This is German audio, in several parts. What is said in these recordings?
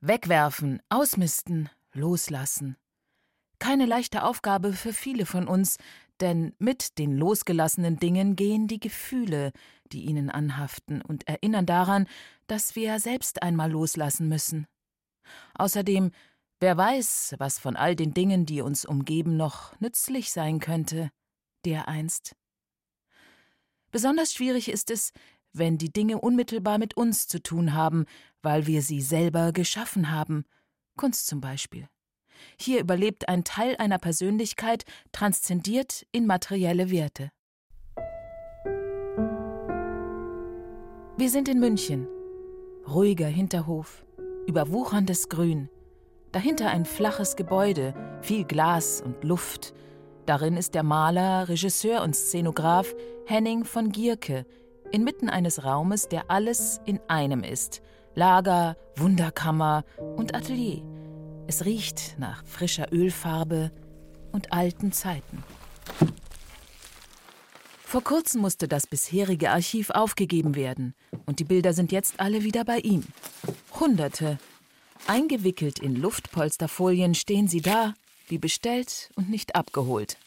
Wegwerfen, ausmisten, loslassen. Keine leichte Aufgabe für viele von uns, denn mit den losgelassenen Dingen gehen die Gefühle, die ihnen anhaften und erinnern daran, dass wir selbst einmal loslassen müssen. Außerdem, wer weiß, was von all den Dingen, die uns umgeben, noch nützlich sein könnte, dereinst. Besonders schwierig ist es, wenn die Dinge unmittelbar mit uns zu tun haben, weil wir sie selber geschaffen haben, Kunst zum Beispiel. Hier überlebt ein Teil einer Persönlichkeit, transzendiert in materielle Werte. Wir sind in München. Ruhiger Hinterhof, überwucherndes Grün. Dahinter ein flaches Gebäude, viel Glas und Luft. Darin ist der Maler, Regisseur und Szenograf Henning von Gierke, inmitten eines Raumes, der alles in einem ist. Lager, Wunderkammer und Atelier. Es riecht nach frischer Ölfarbe und alten Zeiten. Vor kurzem musste das bisherige Archiv aufgegeben werden und die Bilder sind jetzt alle wieder bei ihm. Hunderte. Eingewickelt in Luftpolsterfolien stehen sie da, wie bestellt und nicht abgeholt.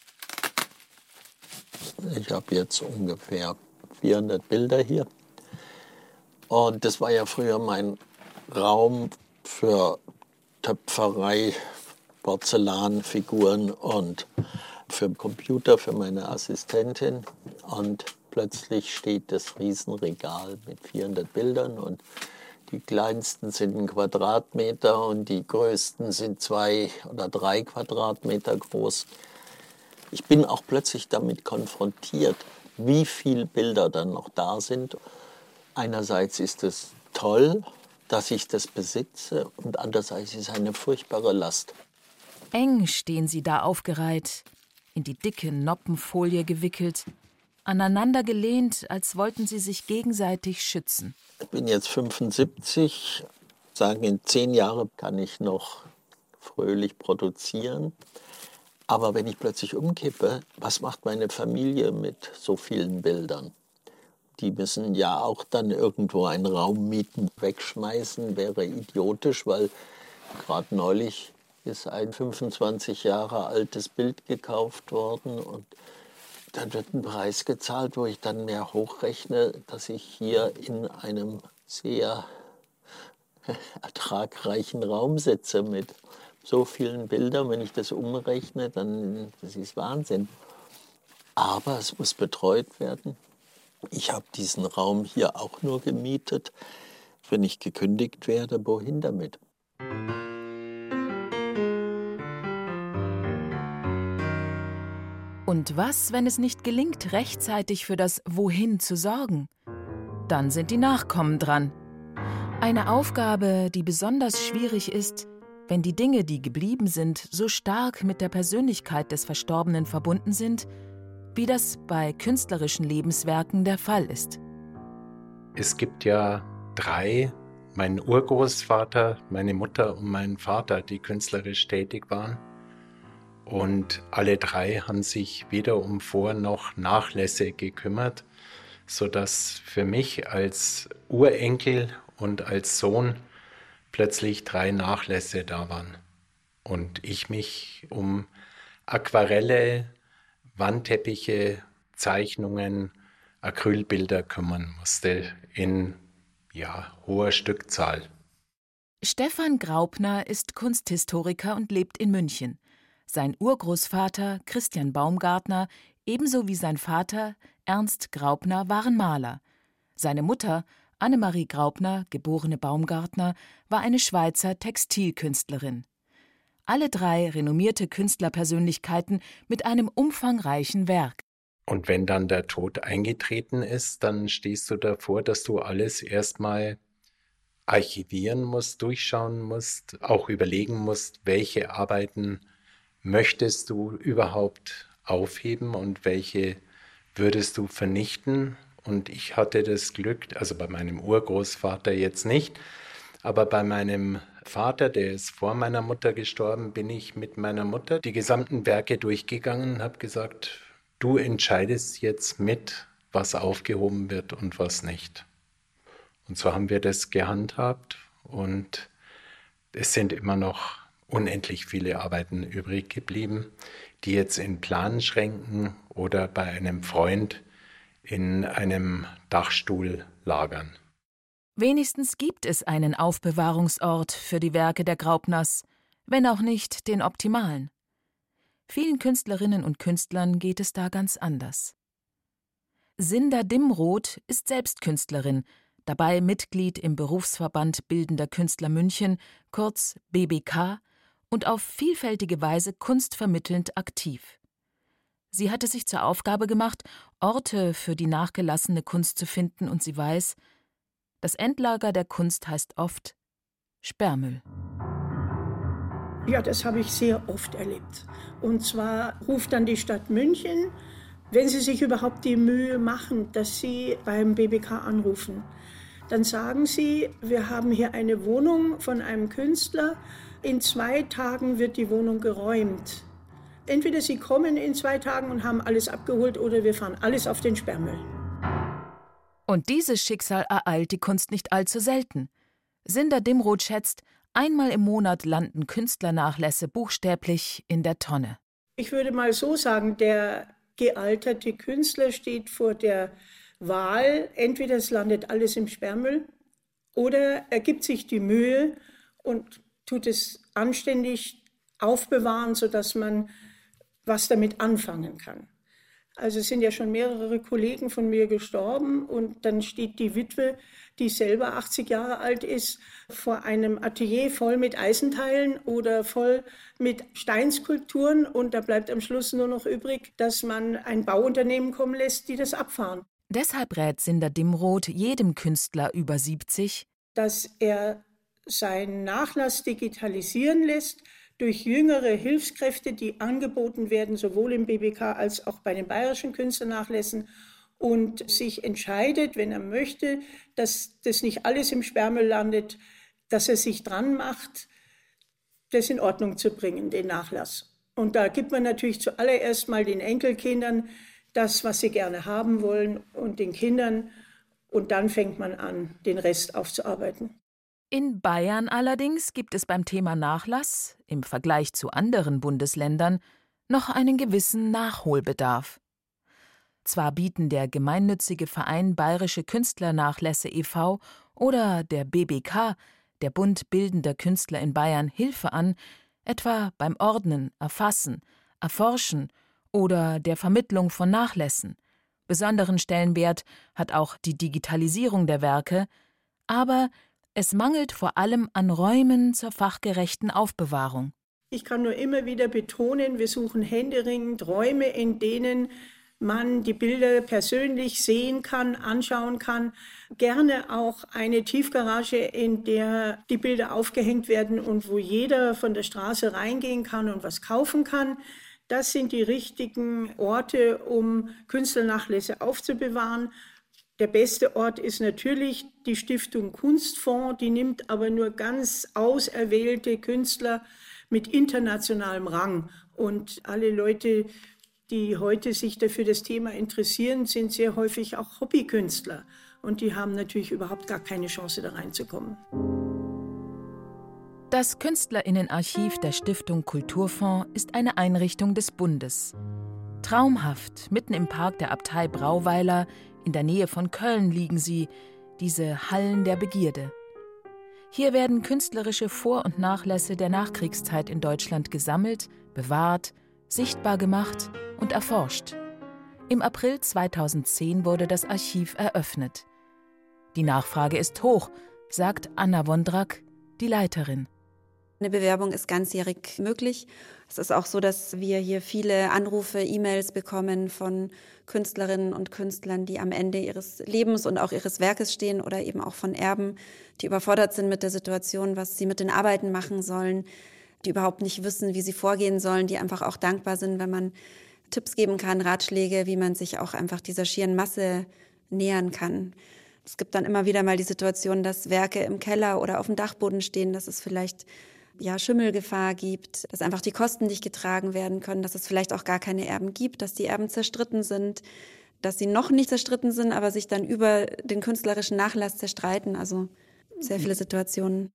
Ich habe jetzt ungefähr 400 Bilder hier. Und das war ja früher mein Raum für Töpferei, Porzellanfiguren und für den Computer, für meine Assistentin. Und plötzlich steht das Riesenregal mit 400 Bildern und die kleinsten sind 1 Quadratmeter und die größten sind 2 oder 3 Quadratmeter groß. Ich bin auch plötzlich damit konfrontiert, wie viele Bilder dann noch da sind. Einerseits ist es toll, dass ich das besitze und andererseits ist es eine furchtbare Last. Eng stehen sie da aufgereiht, in die dicke Noppenfolie gewickelt, aneinander gelehnt, als wollten sie sich gegenseitig schützen. Ich bin jetzt 75, sagen in 10 Jahren kann ich noch fröhlich produzieren. Aber wenn ich plötzlich umkippe, was macht meine Familie mit so vielen Bildern? Die müssen ja auch dann irgendwo einen Raum mieten. Wegschmeißen wäre idiotisch, weil gerade neulich ist ein 25 Jahre altes Bild gekauft worden und dann wird ein Preis gezahlt, wo ich dann mehr hochrechne, dass ich hier in einem sehr ertragreichen Raum sitze mit so vielen Bildern. Wenn ich das umrechne, dann das ist Wahnsinn. Aber es muss betreut werden. Ich habe diesen Raum hier auch nur gemietet. Wenn ich gekündigt werde, wohin damit? Und was, wenn es nicht gelingt, rechtzeitig für das Wohin zu sorgen? Dann sind die Nachkommen dran. Eine Aufgabe, die besonders schwierig ist, wenn die Dinge, die geblieben sind, so stark mit der Persönlichkeit des Verstorbenen verbunden sind, wie das bei künstlerischen Lebenswerken der Fall ist. Es gibt ja 3, mein Urgroßvater, meine Mutter und mein Vater, die künstlerisch tätig waren. Und alle 3 haben sich weder um Vor- noch Nachlässe gekümmert, sodass für mich als Urenkel und als Sohn plötzlich 3 Nachlässe da waren. Und ich mich um Aquarelle, Wandteppiche, Zeichnungen, Acrylbilder kümmern musste in hoher Stückzahl. Stefan Graupner ist Kunsthistoriker und lebt in München. Sein Urgroßvater Christian Baumgartner ebenso wie sein Vater Ernst Graupner waren Maler. Seine Mutter Annemarie Graupner, geborene Baumgartner, war eine Schweizer Textilkünstlerin. Alle 3 renommierte Künstlerpersönlichkeiten mit einem umfangreichen Werk. Und wenn dann der Tod eingetreten ist, dann stehst du davor, dass du alles erstmal archivieren musst, durchschauen musst, auch überlegen musst, welche Arbeiten möchtest du überhaupt aufheben und welche würdest du vernichten. Und ich hatte das Glück, also bei meinem Urgroßvater jetzt nicht, aber bei meinem Vater, der ist vor meiner Mutter gestorben, bin ich mit meiner Mutter die gesamten Werke durchgegangen und habe gesagt, du entscheidest jetzt mit, was aufgehoben wird und was nicht. Und so haben wir das gehandhabt und Es sind immer noch unendlich viele Arbeiten übrig geblieben, die jetzt in Planschränken oder bei einem Freund in einem Dachstuhl lagern. Wenigstens gibt es einen Aufbewahrungsort für die Werke der Graupners, wenn auch nicht den optimalen. Vielen Künstlerinnen und Künstlern geht es da ganz anders. Sinda Dimroth ist selbst Künstlerin, dabei Mitglied im Berufsverband Bildender Künstler München, kurz BBK, und auf vielfältige Weise kunstvermittelnd aktiv. Sie hatte sich zur Aufgabe gemacht, Orte für die nachgelassene Kunst zu finden, und sie weiß, das Endlager der Kunst heißt oft Sperrmüll. Ja, das habe ich sehr oft erlebt. Und zwar ruft dann die Stadt München, wenn sie sich überhaupt die Mühe machen, dass sie beim BBK anrufen. Dann sagen sie, wir haben hier eine Wohnung von einem Künstler, in 2 Tagen wird die Wohnung geräumt. Entweder sie kommen in 2 Tagen und haben alles abgeholt oder wir fahren alles auf den Sperrmüll. Und dieses Schicksal ereilt die Kunst nicht allzu selten. Sinda Dimroth schätzt, einmal im Monat landen Künstlernachlässe buchstäblich in der Tonne. Ich würde mal so sagen, der gealterte Künstler steht vor der Wahl, entweder es landet alles im Sperrmüll oder er gibt sich die Mühe und tut es anständig aufbewahren, sodass man was damit anfangen kann. Also es sind ja schon mehrere Kollegen von mir gestorben und dann steht die Witwe, die selber 80 Jahre alt ist, vor einem Atelier voll mit Eisenteilen oder voll mit Steinskulpturen und da bleibt am Schluss nur noch übrig, dass man ein Bauunternehmen kommen lässt, die das abfahren. Deshalb rät Sinda Dimroth jedem Künstler über 70, dass er seinen Nachlass digitalisieren lässt durch jüngere Hilfskräfte, die angeboten werden, sowohl im BBK als auch bei den bayerischen Künstlernachlässen und sich entscheidet, wenn er möchte, dass das nicht alles im Sperrmüll landet, dass er sich dran macht, das in Ordnung zu bringen, den Nachlass. Und da gibt man natürlich zuallererst mal den Enkelkindern das, was sie gerne haben wollen und den Kindern und dann fängt man an, den Rest aufzuarbeiten. In Bayern allerdings gibt es beim Thema Nachlass, im Vergleich zu anderen Bundesländern, noch einen gewissen Nachholbedarf. Zwar bieten der gemeinnützige Verein Bayerische Künstlernachlässe e.V. oder der BBK, der Bund Bildender Künstler in Bayern, Hilfe an, etwa beim Ordnen, Erfassen, Erforschen oder der Vermittlung von Nachlässen. Besonderen Stellenwert hat auch die Digitalisierung der Werke, aber es mangelt vor allem an Räumen zur fachgerechten Aufbewahrung. Ich kann nur immer wieder betonen, wir suchen händeringend Räume, in denen man die Bilder persönlich sehen kann, anschauen kann. Gerne auch eine Tiefgarage, in der die Bilder aufgehängt werden und wo jeder von der Straße reingehen kann und was kaufen kann. Das sind die richtigen Orte, um Künstlernachlässe aufzubewahren. Der beste Ort ist natürlich die Stiftung Kunstfonds, die nimmt aber nur ganz auserwählte Künstler mit internationalem Rang. Und alle Leute, die heute sich dafür das Thema interessieren, sind sehr häufig auch Hobbykünstler. Und die haben natürlich überhaupt gar keine Chance, da reinzukommen. Das KünstlerInnenarchiv der Stiftung Kulturfonds ist eine Einrichtung des Bundes. Traumhaft, mitten im Park der Abtei Brauweiler, in der Nähe von Köln liegen sie, diese Hallen der Begierde. Hier werden künstlerische Vor- und Nachlässe der Nachkriegszeit in Deutschland gesammelt, bewahrt, sichtbar gemacht und erforscht. Im April 2010 wurde das Archiv eröffnet. Die Nachfrage ist hoch, sagt Anna Wondrak, die Leiterin. Eine Bewerbung ist ganzjährig möglich. Es ist auch so, dass wir hier viele Anrufe, E-Mails bekommen von Künstlerinnen und Künstlern, die am Ende ihres Lebens und auch ihres Werkes stehen oder eben auch von Erben, die überfordert sind mit der Situation, was sie mit den Arbeiten machen sollen, die überhaupt nicht wissen, wie sie vorgehen sollen, die einfach auch dankbar sind, wenn man Tipps geben kann, Ratschläge, wie man sich auch einfach dieser schieren Masse nähern kann. Es gibt dann immer wieder mal die Situation, dass Werke im Keller oder auf dem Dachboden stehen, dass es vielleicht Schimmelgefahr gibt, dass einfach die Kosten nicht getragen werden können, dass es vielleicht auch gar keine Erben gibt, dass die Erben zerstritten sind, dass sie noch nicht zerstritten sind, aber sich dann über den künstlerischen Nachlass zerstreiten. Also sehr viele Situationen.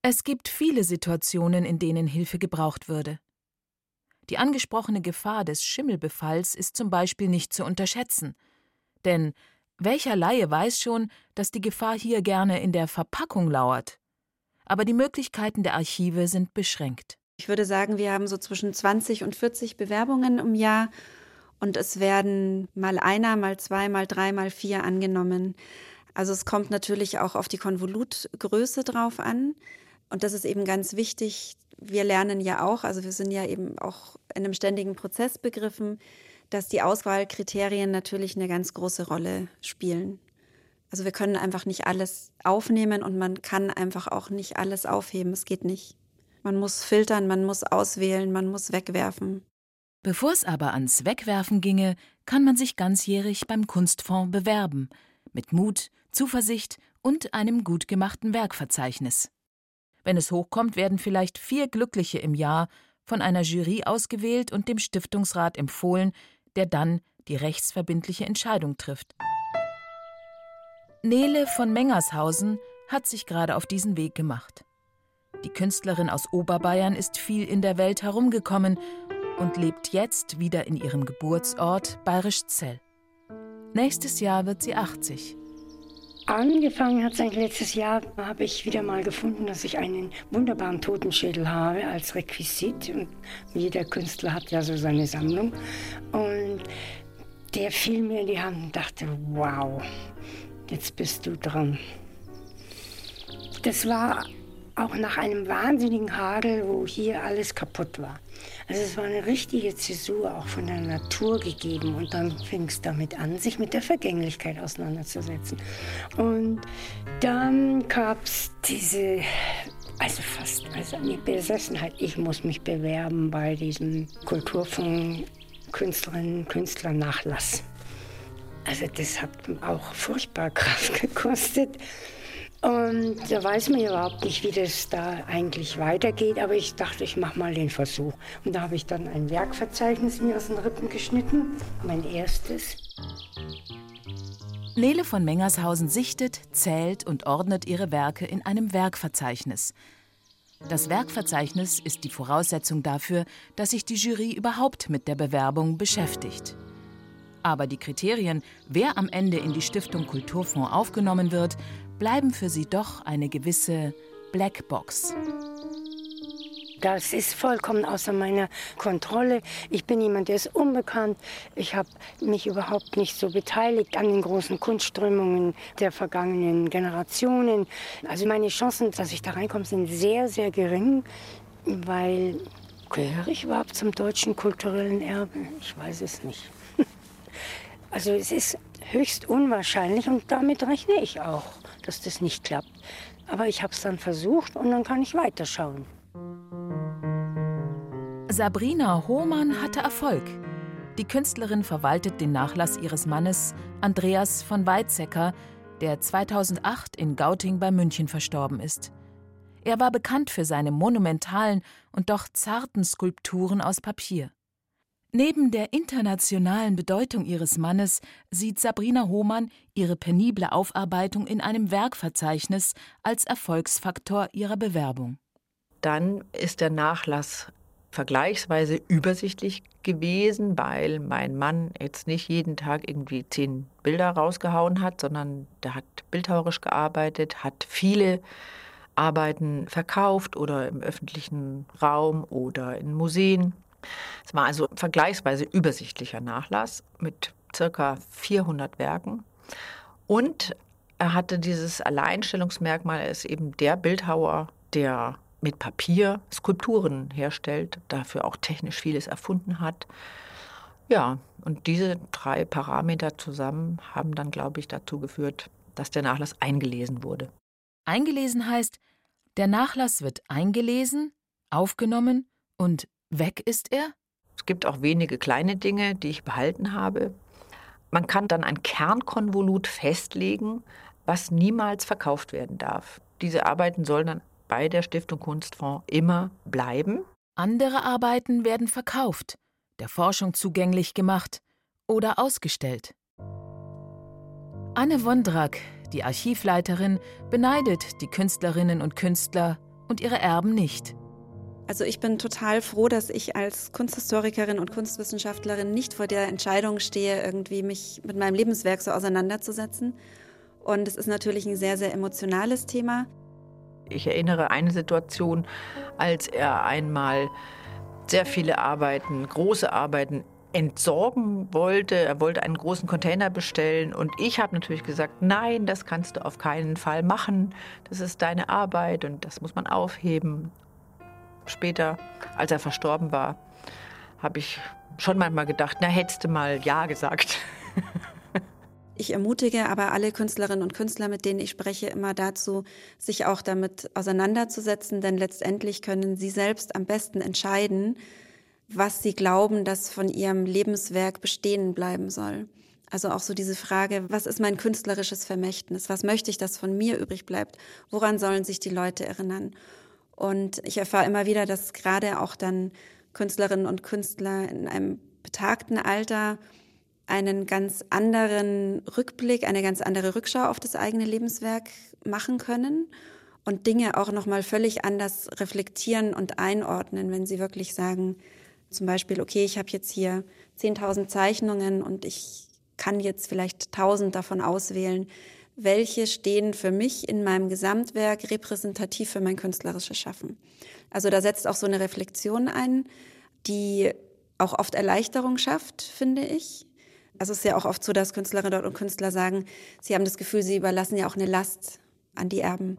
Es gibt viele Situationen, in denen Hilfe gebraucht würde. Die angesprochene Gefahr des Schimmelbefalls ist zum Beispiel nicht zu unterschätzen. Denn welcher Laie weiß schon, dass die Gefahr hier gerne in der Verpackung lauert? Aber die Möglichkeiten der Archive sind beschränkt. Ich würde sagen, wir haben so zwischen 20 und 40 Bewerbungen im Jahr und es werden mal einer, mal zwei, mal drei, mal vier angenommen. Also es kommt natürlich auch auf die Konvolutgröße drauf an und das ist eben ganz wichtig. Wir lernen ja auch, also wir sind ja eben auch in einem ständigen Prozess begriffen, dass die Auswahlkriterien natürlich eine ganz große Rolle spielen. Also wir können einfach nicht alles aufnehmen und man kann einfach auch nicht alles aufheben. Es geht nicht. Man muss filtern, man muss auswählen, man muss wegwerfen. Bevor es aber ans Wegwerfen ginge, kann man sich ganzjährig beim Kunstfonds bewerben. Mit Mut, Zuversicht und einem gut gemachten Werkverzeichnis. Wenn es hochkommt, werden vielleicht 4 Glückliche im Jahr von einer Jury ausgewählt und dem Stiftungsrat empfohlen, der dann die rechtsverbindliche Entscheidung trifft. Nele von Mengershausen hat sich gerade auf diesen Weg gemacht. Die Künstlerin aus Oberbayern ist viel in der Welt herumgekommen und lebt jetzt wieder in ihrem Geburtsort Bayrischzell. Nächstes Jahr wird sie 80. Angefangen hat es eigentlich letztes Jahr, habe ich wieder mal gefunden, dass ich einen wunderbaren Totenschädel habe als Requisit. Und jeder Künstler hat ja so seine Sammlung. Und der fiel mir in die Hand und dachte, wow, jetzt bist du dran. Das war auch nach einem wahnsinnigen Hagel, wo hier alles kaputt war. Also es war eine richtige Zäsur auch von der Natur gegeben. Und dann fing es damit an, sich mit der Vergänglichkeit auseinanderzusetzen. Und dann gab es diese, eine Besessenheit. Ich muss mich bewerben bei diesem Kulturfonds Künstlerinnen und Künstler Nachlass. Also das hat auch furchtbar Kraft gekostet. Und da weiß man überhaupt nicht, wie das da eigentlich weitergeht. Aber ich dachte, ich mache mal den Versuch. Und da habe ich dann ein Werkverzeichnis mir aus den Rippen geschnitten. Mein erstes. Nele von Mengershausen sichtet, zählt und ordnet ihre Werke in einem Werkverzeichnis. Das Werkverzeichnis ist die Voraussetzung dafür, dass sich die Jury überhaupt mit der Bewerbung beschäftigt. Aber die Kriterien, wer am Ende in die Stiftung Kulturfonds aufgenommen wird, bleiben für sie doch eine gewisse Blackbox. Das ist vollkommen außer meiner Kontrolle. Ich bin jemand, der ist unbekannt. Ich habe mich überhaupt nicht so beteiligt an den großen Kunstströmungen der vergangenen Generationen. Also meine Chancen, dass ich da reinkomme, sind sehr, sehr gering, weil gehöre ich überhaupt zum deutschen kulturellen Erbe? Ich weiß es nicht. Also es ist höchst unwahrscheinlich und damit rechne ich auch, dass das nicht klappt. Aber ich habe es dann versucht und dann kann ich weiterschauen. Sabrina Hohmann hatte Erfolg. Die Künstlerin verwaltet den Nachlass ihres Mannes Andreas von Weizsäcker, der 2008 in Gauting bei München verstorben ist. Er war bekannt für seine monumentalen und doch zarten Skulpturen aus Papier. Neben der internationalen Bedeutung ihres Mannes sieht Sabrina Hohmann ihre penible Aufarbeitung in einem Werkverzeichnis als Erfolgsfaktor ihrer Bewerbung. Dann ist der Nachlass vergleichsweise übersichtlich gewesen, weil mein Mann jetzt nicht jeden Tag irgendwie 10 Bilder rausgehauen hat, sondern der hat bildhauerisch gearbeitet, hat viele Arbeiten verkauft oder im öffentlichen Raum oder in Museen. Es war also ein vergleichsweise übersichtlicher Nachlass mit ca. 400 Werken. Und er hatte dieses Alleinstellungsmerkmal, er ist eben der Bildhauer, der mit Papier Skulpturen herstellt, dafür auch technisch vieles erfunden hat. Ja, und diese 3 Parameter zusammen haben dann, glaube ich, dazu geführt, dass der Nachlass eingelesen wurde. Eingelesen heißt, der Nachlass wird eingelesen, aufgenommen und weg ist er? Es gibt auch wenige kleine Dinge, die ich behalten habe. Man kann dann ein Kernkonvolut festlegen, was niemals verkauft werden darf. Diese Arbeiten sollen dann bei der Stiftung Kunstfonds immer bleiben. Andere Arbeiten werden verkauft, der Forschung zugänglich gemacht oder ausgestellt. Anne Wondrak, die Archivleiterin, beneidet die Künstlerinnen und Künstler und ihre Erben nicht. Also ich bin total froh, dass ich als Kunsthistorikerin und Kunstwissenschaftlerin nicht vor der Entscheidung stehe, irgendwie mich mit meinem Lebenswerk so auseinanderzusetzen. Und es ist natürlich ein sehr, sehr emotionales Thema. Ich erinnere eine Situation, als er einmal sehr viele Arbeiten, große Arbeiten entsorgen wollte. Er wollte einen großen Container bestellen und ich habe natürlich gesagt, nein, das kannst du auf keinen Fall machen. Das ist deine Arbeit und das muss man aufheben. Später, als er verstorben war, habe ich schon manchmal gedacht, na, hättest du mal Ja gesagt. Ich ermutige aber alle Künstlerinnen und Künstler, mit denen ich spreche, immer dazu, sich auch damit auseinanderzusetzen, denn letztendlich können sie selbst am besten entscheiden, was sie glauben, dass von ihrem Lebenswerk bestehen bleiben soll. Also auch so diese Frage, was ist mein künstlerisches Vermächtnis? Was möchte ich, dass von mir übrig bleibt? Woran sollen sich die Leute erinnern? Und ich erfahre immer wieder, dass gerade auch dann Künstlerinnen und Künstler in einem betagten Alter einen ganz anderen Rückblick, eine ganz andere Rückschau auf das eigene Lebenswerk machen können und Dinge auch nochmal völlig anders reflektieren und einordnen, wenn sie wirklich sagen, zum Beispiel, okay, ich habe jetzt hier 10.000 Zeichnungen und ich kann jetzt vielleicht 1.000 davon auswählen, welche stehen für mich in meinem Gesamtwerk repräsentativ für mein künstlerisches Schaffen. Also da setzt auch so eine Reflexion ein, die auch oft Erleichterung schafft, finde ich. Also es ist ja auch oft so, dass Künstlerinnen und Künstler sagen, sie haben das Gefühl, sie überlassen ja auch eine Last an die Erben.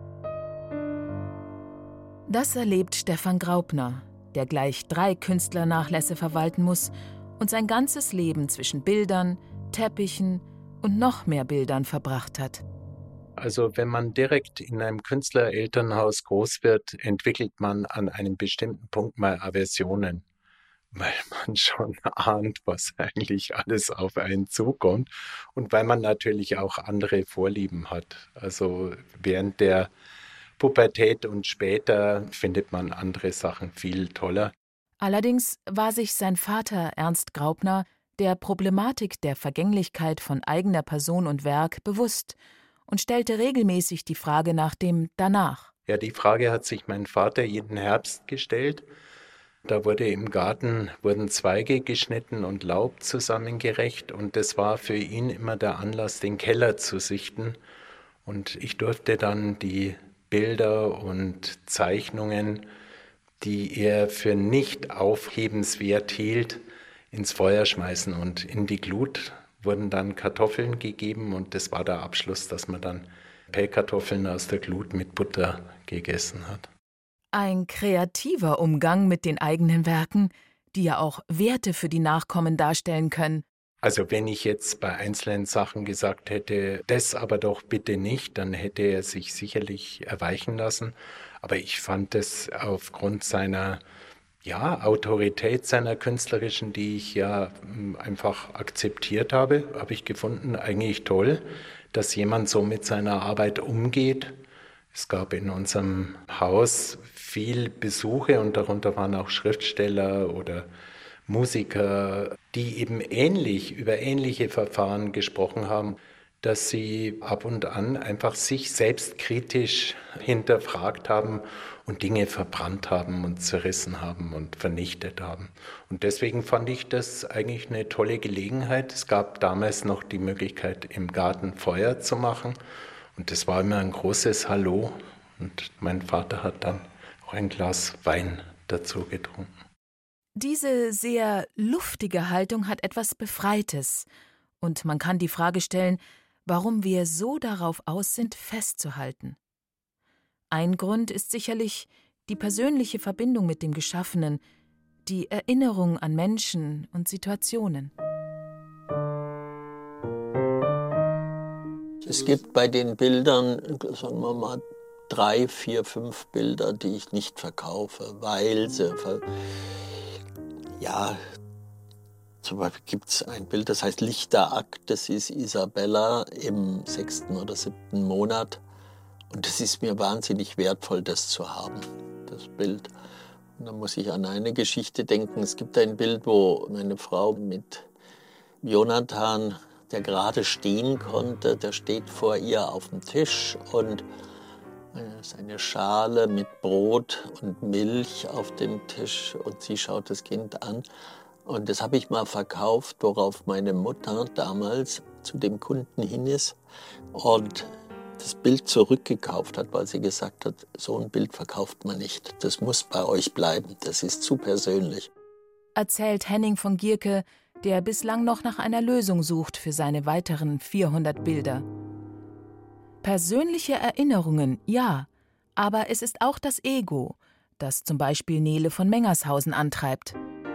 Das erlebt Stefan Graupner, der gleich 3 Künstlernachlässe verwalten muss und sein ganzes Leben zwischen Bildern, Teppichen und noch mehr Bildern verbracht hat. Also wenn man direkt in einem Künstlerelternhaus groß wird, entwickelt man an einem bestimmten Punkt mal Aversionen, weil man schon ahnt, was eigentlich alles auf einen zukommt und weil man natürlich auch andere Vorlieben hat. Also während der Pubertät und später findet man andere Sachen viel toller. Allerdings war sich sein Vater Ernst Graupner der Problematik der Vergänglichkeit von eigener Person und Werk bewusst und stellte regelmäßig die Frage nach dem Danach. Ja, die Frage hat sich mein Vater jeden Herbst gestellt. Da wurden Zweige geschnitten und Laub zusammengerecht und das war für ihn immer der Anlass, den Keller zu sichten. Und ich durfte dann die Bilder und Zeichnungen, die er für nicht aufhebenswert hielt, ins Feuer schmeißen und in die Glut wurden dann Kartoffeln gegeben und das war der Abschluss, dass man dann Pellkartoffeln aus der Glut mit Butter gegessen hat. Ein kreativer Umgang mit den eigenen Werken, die ja auch Werte für die Nachkommen darstellen können. Also wenn ich jetzt bei einzelnen Sachen gesagt hätte, das aber doch bitte nicht, dann hätte er sich sicherlich erweichen lassen. Aber ich fand es aufgrund seiner Autorität, seiner künstlerischen, die ich ja einfach akzeptiert habe ich gefunden, eigentlich toll, dass jemand so mit seiner Arbeit umgeht. Es gab in unserem Haus viel Besuche und darunter waren auch Schriftsteller oder Musiker, die eben über ähnliche Verfahren gesprochen haben, dass sie ab und an einfach sich selbst kritisch hinterfragt haben und Dinge verbrannt haben und zerrissen haben und vernichtet haben. Und deswegen fand ich das eigentlich eine tolle Gelegenheit. Es gab damals noch die Möglichkeit, im Garten Feuer zu machen. Und das war immer ein großes Hallo. Und mein Vater hat dann auch ein Glas Wein dazu getrunken. Diese sehr luftige Haltung hat etwas Befreites. Und man kann die Frage stellen, warum wir so darauf aus sind, festzuhalten. Ein Grund ist sicherlich die persönliche Verbindung mit dem Geschaffenen, die Erinnerung an Menschen und Situationen. Es gibt bei den Bildern, sagen wir mal, 3, 4, 5 Bilder, die ich nicht verkaufe, weil sie... Zum Beispiel gibt es ein Bild, das heißt Lichterakt, das ist Isabella im 6. oder 7. Monat. Und es ist mir wahnsinnig wertvoll, das zu haben, das Bild. Und dann muss ich an eine Geschichte denken. Es gibt ein Bild, wo meine Frau mit Jonathan, der gerade stehen konnte, der steht vor ihr auf dem Tisch und seine Schale mit Brot und Milch auf dem Tisch und sie schaut das Kind an. Und das habe ich mal verkauft, worauf meine Mutter damals zu dem Kunden hin ist und das Bild zurückgekauft hat, weil sie gesagt hat, so ein Bild verkauft man nicht. Das muss bei euch bleiben, das ist zu persönlich. Erzählt Henning von Gierke, der bislang noch nach einer Lösung sucht für seine weiteren 400 Bilder. Persönliche Erinnerungen, ja, aber es ist auch das Ego, das zum Beispiel Nele von Mengershausen antreibt.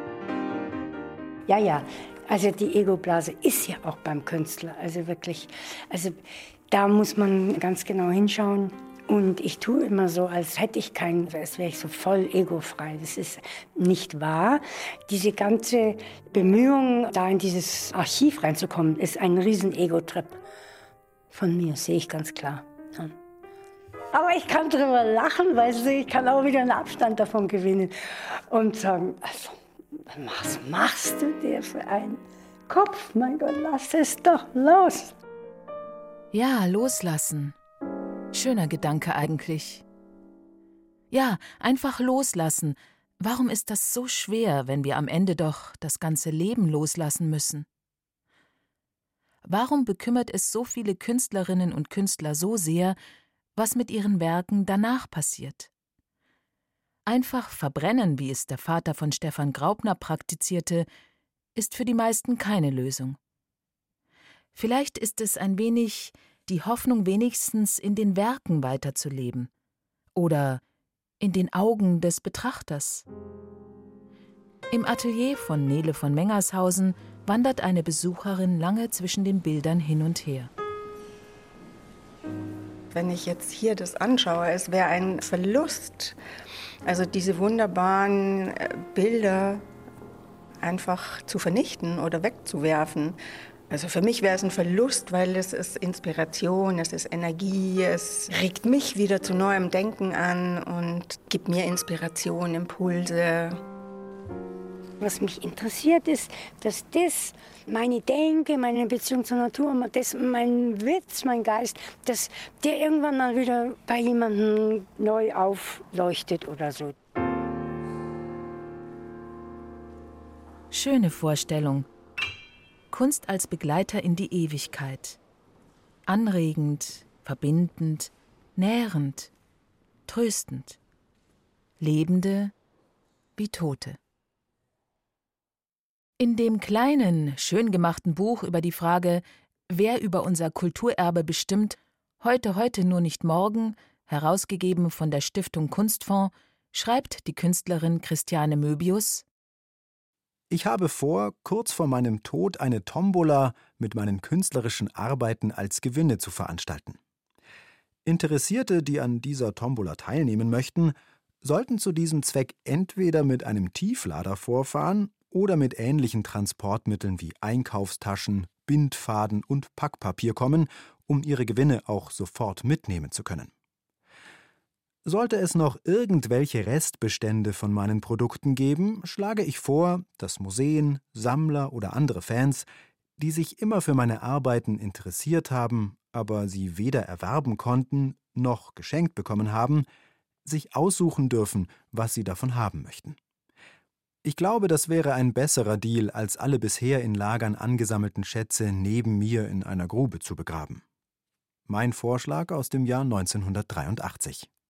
Ja, also die Ego-Blase ist ja auch beim Künstler, also wirklich, also da muss man ganz genau hinschauen. Und ich tue immer so, als hätte ich keinen, als wäre ich so voll egofrei. Das ist nicht wahr. Diese ganze Bemühung, da in dieses Archiv reinzukommen, ist ein riesen Ego-Trip. Von mir, sehe ich ganz klar. Ja. Aber ich kann drüber lachen, weil ich kann auch wieder einen Abstand davon gewinnen. Und sagen, also, was machst du dir für einen Kopf? Mein Gott, lass es doch los. Ja, loslassen. Schöner Gedanke eigentlich. Ja, einfach loslassen. Warum ist das so schwer, wenn wir am Ende doch das ganze Leben loslassen müssen? Warum bekümmert es so viele Künstlerinnen und Künstler so sehr, was mit ihren Werken danach passiert? Einfach verbrennen, wie es der Vater von Stefan Graupner praktizierte, ist für die meisten keine Lösung. Vielleicht ist es ein wenig die Hoffnung, wenigstens in den Werken weiterzuleben oder in den Augen des Betrachters. Im Atelier von Nele von Mengershausen wandert eine Besucherin lange zwischen den Bildern hin und her. Wenn ich jetzt hier das anschaue, es wäre ein Verlust, also diese wunderbaren Bilder einfach zu vernichten oder wegzuwerfen. Also für mich wäre es ein Verlust, weil es ist Inspiration, es ist Energie, es regt mich wieder zu neuem Denken an und gibt mir Inspiration, Impulse. Was mich interessiert ist, dass das meine Denke, meine Beziehung zur Natur, das mein Witz, mein Geist, dass der irgendwann mal wieder bei jemandem neu aufleuchtet oder so. Schöne Vorstellung. Kunst als Begleiter in die Ewigkeit. Anregend, verbindend, nährend, tröstend. Lebende wie Tote. In dem kleinen, schön gemachten Buch über die Frage, wer über unser Kulturerbe bestimmt, heute nur nicht morgen, herausgegeben von der Stiftung Kunstfonds, schreibt die Künstlerin Christiane Möbius: Ich habe vor, kurz vor meinem Tod eine Tombola mit meinen künstlerischen Arbeiten als Gewinne zu veranstalten. Interessierte, die an dieser Tombola teilnehmen möchten, sollten zu diesem Zweck entweder mit einem Tieflader vorfahren oder mit ähnlichen Transportmitteln wie Einkaufstaschen, Bindfaden und Packpapier kommen, um ihre Gewinne auch sofort mitnehmen zu können. Sollte es noch irgendwelche Restbestände von meinen Produkten geben, schlage ich vor, dass Museen, Sammler oder andere Fans, die sich immer für meine Arbeiten interessiert haben, aber sie weder erwerben konnten noch geschenkt bekommen haben, sich aussuchen dürfen, was sie davon haben möchten. Ich glaube, das wäre ein besserer Deal, als alle bisher in Lagern angesammelten Schätze neben mir in einer Grube zu begraben. Mein Vorschlag aus dem Jahr 1983.